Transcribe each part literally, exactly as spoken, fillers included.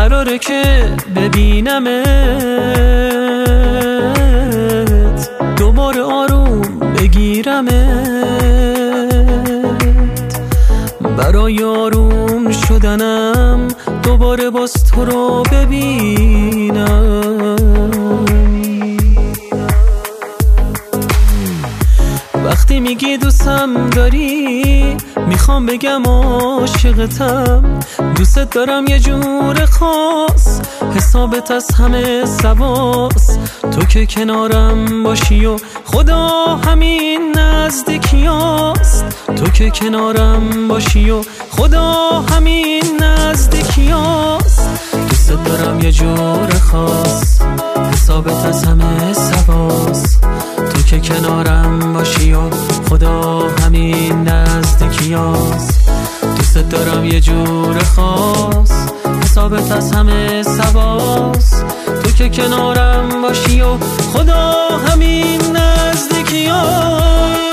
قراره که ببینمت دوباره آروم بگیرمت، برای آروم شدنم دوباره باز تو رو ببینم. وقتی میگی دوستم داری میخوام بگم عاشقتم، دوست دارم یه جور خاص، حسابت از همه سواس. تو که کنارم باشی و خدا همین نزدیکیاست، تو که کنارم باشی و خدا همین نزدیکیاست. دوست دارم یه جور خاص، حسابت از همه سواس. تو که کنارم باشی و خدا همین نزدیکیاست. دوست دارم یه جور خاص، حسابت از همه سواس. تو که کنارم باشی و خدا همین نزدیکیاست.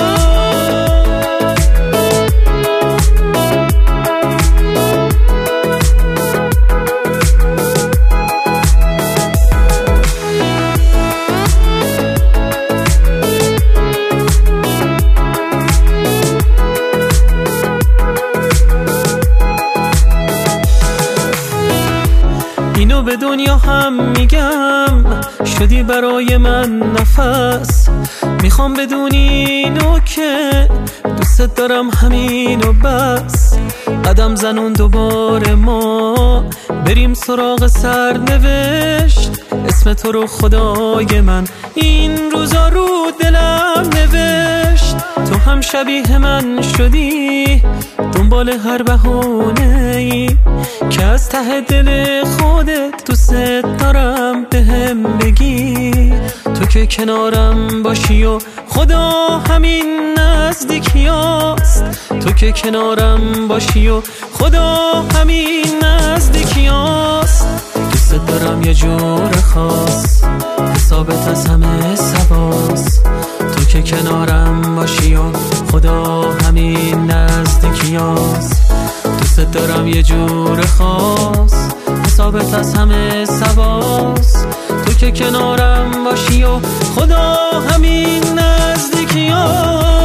اینو به دنیا هم میگم، شدی برای من نفس. میخوام بدونی اینو که دوست دارم همینو بس. قدم زنون دوباره ما بریم سراغ سرنوشت، اسم تو رو خدای من این روزا رو دلم نوشت. تو هم شبیه من شدی، دنبال هر بهونه‌ای که از ته دل خودت دوست دارم بهم بگی. تو که کنارم باشی و خدا همین نزدیکیاست، تو که کنارم باشی و خدا همین نزدیکیاست. دوست دارم یه جور خاص، حسابت از همه سواس. تو که کنارم باشی و خدا همین نزدیکیاست. دوست دارم یه جور خاص، حسابت از همه سواس. تو که کنارم باشی و خدا همین نزدیکیاست.